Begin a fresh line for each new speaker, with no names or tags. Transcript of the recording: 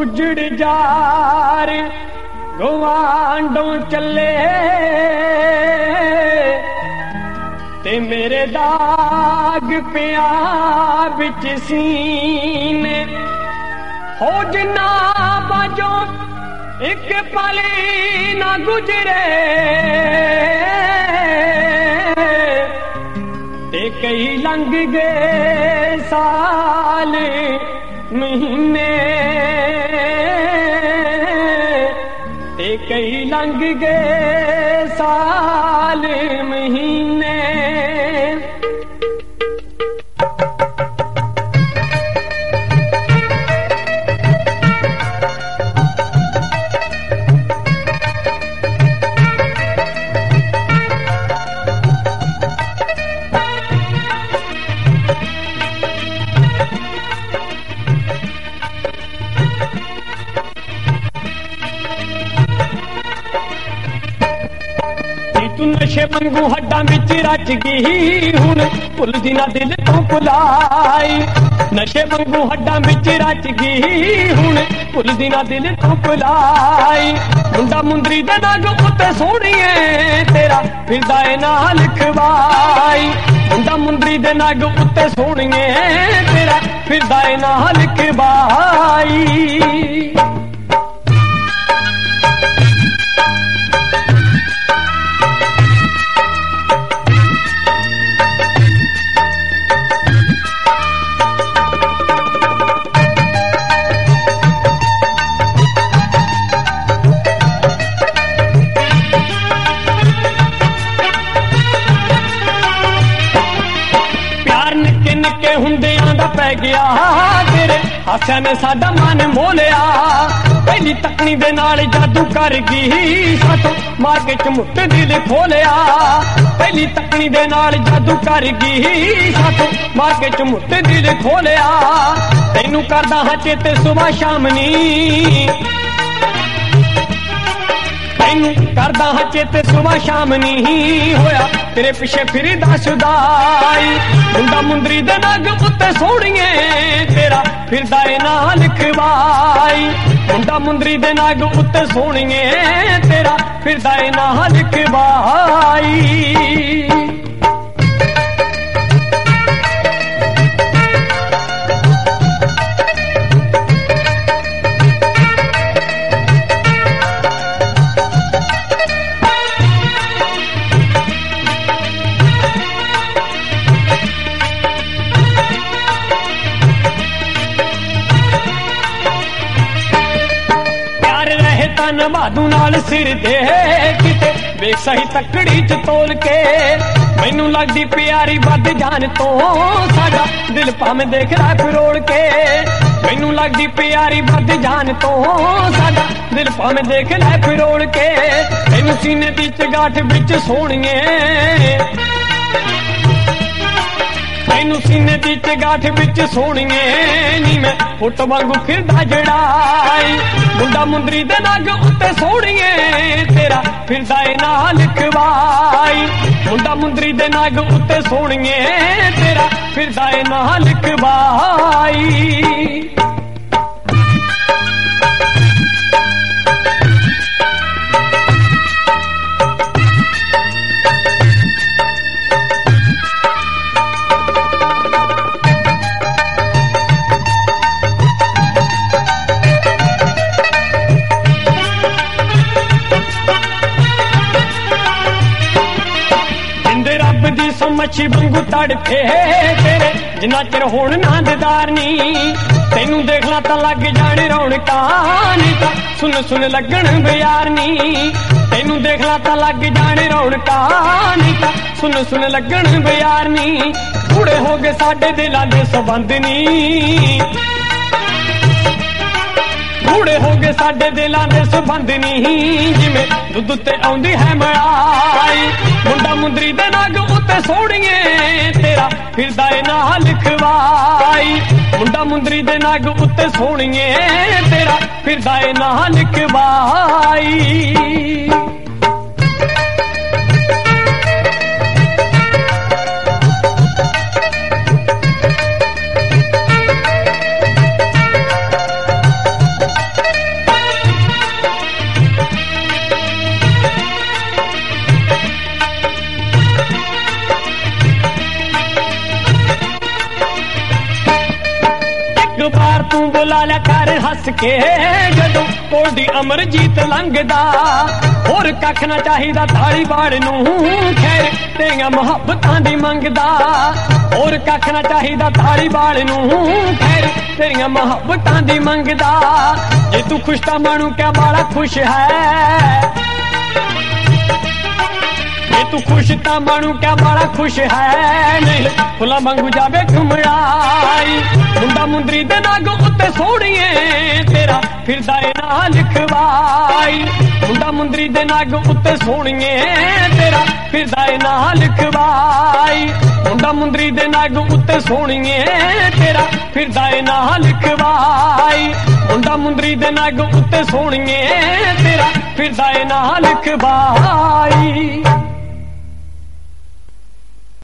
उजड़ जार गवांडों चले ते मेरे दाग पिया बिच सीने हो जिन्ना बाजो एक पली ना गुजरे ते कई लंघ गए साल महीने ते कई लंघ गए साल महीने नशे मंगू हड्डां विच रच गई हुण भुलदी ना दिल तो भुलाई नशे मंगू हड्डां विच रच गई हुण भुलदी ना दिल तो भुलाई मुंडा मुंदरी दे नग उत्ते सोहणीए तेरा फिरदा ए नाल लिखवाई मुंडा मुंदरी दे नग उत्ते सोहणीए तेरा फिरदा ए नाल लिखवाई पै गया तेरे हासिया ने साडा मन मोलिया पहली तकनी दे नाल जादू कर गई साथों मार के झमुट दिल खोलिया पहली तकनी दे नाल जादू कर गई साथों मार के झमुट दिल खोलिया तैनू करदा हां चेते सुबह शाम नी तैनू करदा हां चेते सुबह शाम नहीं होया तेरे पिछे फिरदा सुदाई मुंडा मुंदरी दे नग उत्ते सोहणीए तेरा फिरदा ए नाल लिखवाई मुंडा मुंदरी दे नग उत्ते सोहणीए तेरा फिरदा ए नाल लिखवाई नवादू नाल सिर दे किते वेख सही तकड़ी च तोल के मैनू लगदी प्यारी बद जान तो साडा दिल भावें देख रहा फरोड़ के मैनू लगदी प्यारी बद जान तो साडा दिल भावें देख रहा फरोड़ के तैनू सीने दी चगाठ विच सोहणीए तैनू सीने दी चगाठ विच सोहणीए नी मैं फुट वांगू फिरदा जड़ाई मुंडा मुंदरी दे नग उत्ते सोहणीए तेरा फिरदा ए नाल लिखवाई मुंडा मुंदरी दे नग उत्ते सोहणीए तेरा फिरदा ए नाल लिखवाई मच्छी वांगू तड़फे तेरे जिन्ना चिर होण ना दीदार नी तैनू देखला तां लग जाने रौनकां नी तां सुन सुन लगण बियार नी तैनू देखला तां लग जाने रौनकां नी तां सुन सुन लगण बियार नी पूरे हो गए साडे दिलां दे संबंध नी पूरे हो गए साडे दिलां दे संबंध नी जिवें दुध ते आउंदी है मलाई मुंडा मुंदरी दे नग उत्ते सोहणीए तेरा फिरदा ए नाल लिखवाई मुंडा मुंदरी दे नग उत्ते सोहणीए तेरा फिरदा ए नाल लिखवाई ਤਾੜੀਆਂ ਕਰ ਹੱਸ ਕੇ ਜਦੋਂ ਕੋਲ ਦੀ ਅਮਰਜੀਤ ਲੰਘਦਾ। ਹੋਰ ਕੱਖ ਨਾ ਚਾਹੀਦਾ ਥਾਲੀ ਬਾੜ ਨੂੰ, ਖੈਰ ਤੇਰੀਆਂ ਮੁਹੱਬਤਾਂ ਦੀ ਮੰਗਦਾ। ਹੋਰ ਕੱਖ ਨਾ ਚਾਹੀਦਾ ਥਾਲੀ ਬਾੜ ਨੂੰ, ਖੈਰ ਤੇਰੀਆਂ ਮੁਹੱਬਤਾਂ ਦੀ ਮੰਗਦਾ। ਜੇ ਤੂੰ ਖੁਸ਼ ਤਾਂ ਮਾਣੂ ਕਿਆ ਬਾਲਾ ਖੁਸ਼ ਹੈ, ਜੇ ਤੂੰ ਖੁਸ਼ ਤਾਂ ਮਾਣੂ ਕਿਆ ਬਾਲਾ ਖੁਸ਼ ਹੈ। ਨਹੀਂ ਫੁੱਲਾਂ ਵਾਂਗੂ ਜਾਵੇ ਘੁੰਮੜਾਈ, ਮੁੰਡਾ ਮੁੰਦਰੀ ਦੇ ਨਾਗ ਉੱਤੇ ਸੋਹਣੀਏ ਤੇਰਾ ਫਿਰਦਾ ਏ ਨਾਂ ਲਿਖਵਾਈ। ਮੁੰਡਾ ਮੁੰਦਰੀ ਦੇ ਨਾਗ ਉੱਤੇ ਸੋਹਣੀਏ ਤੇਰਾ ਫਿਰਦਾ ਏ ਨਾਂ ਲਿਖਵਾਈ। ਮੁੰਡਾ ਮੁੰਦਰੀ ਦੇ ਨਾਗ ਉੱਤੇ ਸੋਹਣੀਏ ਤੇਰਾ ਫਿਰਦਾ ਏ ਨਾਂ ਲਿਖਵਾਈ। ਮੁੰਡਾ ਮੁੰਦਰੀ ਦੇ ਨਾਗ ਉੱਤੇ ਸੋਹਣੀਏ ਤੇਰਾ ਫਿਰਦਾ ਏ ਨਾਂ ਲਿਖਵਾਈ।